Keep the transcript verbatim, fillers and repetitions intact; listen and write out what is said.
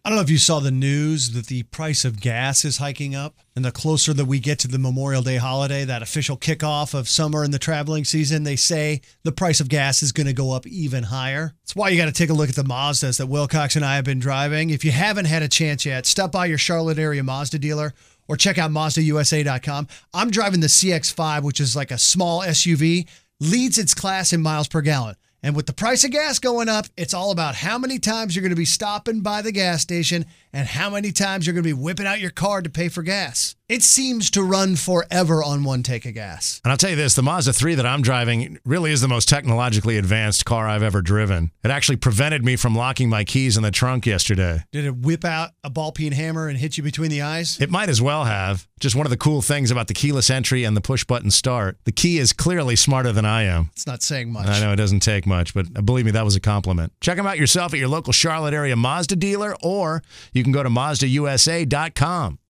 I don't know if you saw the news that the price of gas is hiking up. And the closer that we get to the Memorial Day holiday, that official kickoff of summer and the traveling season, they say the price of gas is going to go up even higher. That's why you got to take a look at the Mazdas that Wilcox and I have been driving. If you haven't had a chance yet, stop by your Charlotte area Mazda dealer or check out Mazda U S A dot com. I'm driving the C X five, which is like a small S U V, leads its class in miles per gallon. And with the price of gas going up, it's all about how many times you're going to be stopping by the gas station and how many times you're going to be whipping out your card to pay for gas. It seems to run forever on one take of gas. And I'll tell you this, the Mazda three that I'm driving really is the most technologically advanced car I've ever driven. It actually prevented me from locking my keys in the trunk yesterday. Did it whip out a ball-peen hammer and hit you between the eyes? It might as well have. Just one of the cool things about the keyless entry and the push-button start. The key is clearly smarter than I am. It's not saying much. I know it doesn't take much, but believe me, that was a compliment. Check them out yourself at your local Charlotte area Mazda dealer, or you can go to Mazda U S A dot com.